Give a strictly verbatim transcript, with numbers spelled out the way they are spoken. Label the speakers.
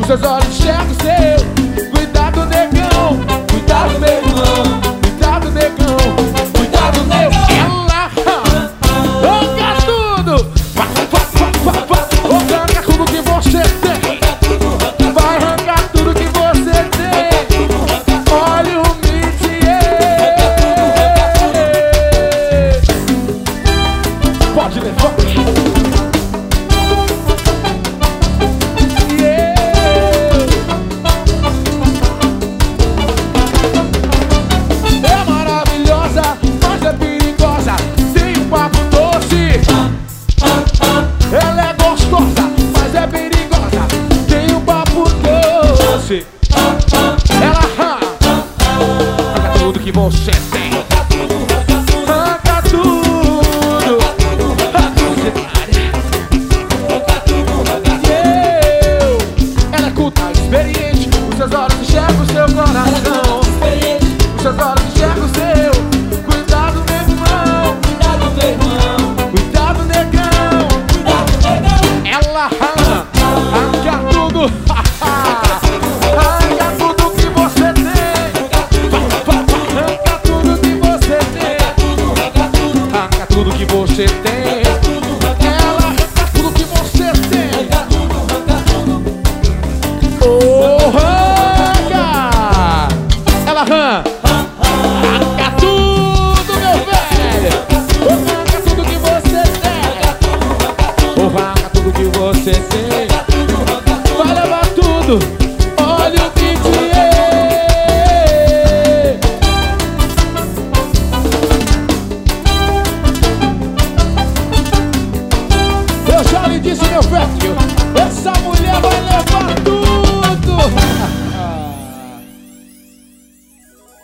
Speaker 1: seus olhos enxergam o seu. Cuidado, negão, cuidado, meu irmão. Cuidado, negão, cuidado, meu. Ela arranca tudo. Vai, vai, vai, vai, vai. Arranca tudo que você tem. Vai arrancar tudo que você tem. Olha o métier. Pode levar. Ela é gostosa, mas é perigosa. Tem um papo doce. Ela arranca tudo que você